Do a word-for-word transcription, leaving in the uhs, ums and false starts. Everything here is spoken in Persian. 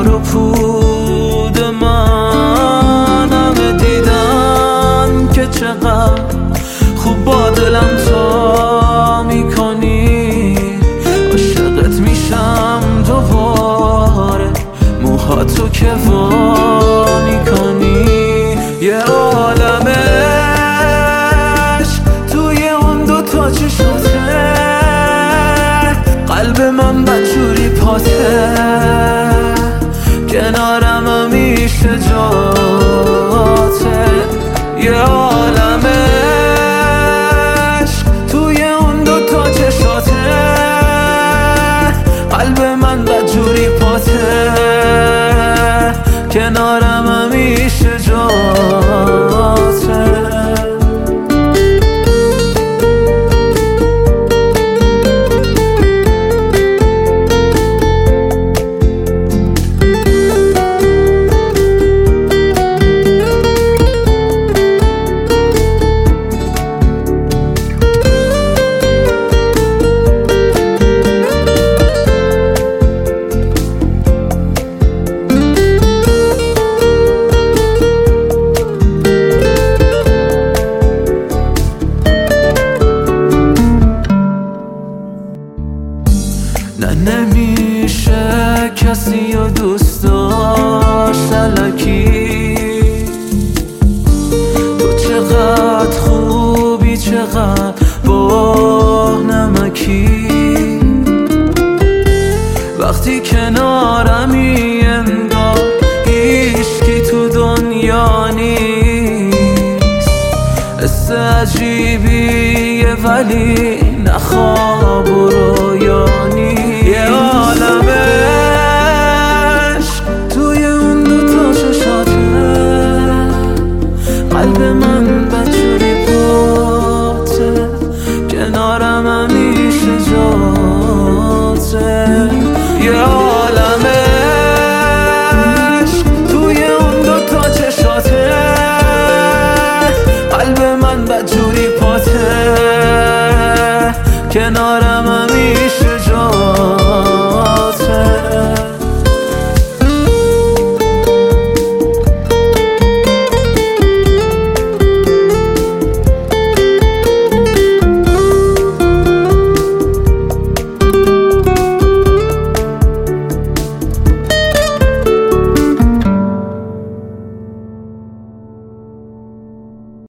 تار و پود من، همه دیدن که چقدر خوب با دلم تا میکنی. عاشقت میشم دوباره، موهاتو که وا میکنی. یه عالم عشق توی اون دوتا چشاته، قلب من بدجوری پاته، کنارم همیشه جاته. یه عالم عشق توی اون دوتا چشاته، قلب من بدجوری پاته، کنارم همیشه جاته. نه نمیشه کسی رو دوست داشت الکی. تو چقدر خوبی، چقدر با نمکی. وقتی کنارمی انگار هیچکی تو دنیا نیست. حس عجیبیه ولی نخواب و رویانی. یه عالم عشق توی اون دوتا چشاته، قلب من بدجوری پاته، کنارم همیشه جاته. یه عالم عشق توی اون دوتا چشاته، قلب من بدجوری پاته، کنارم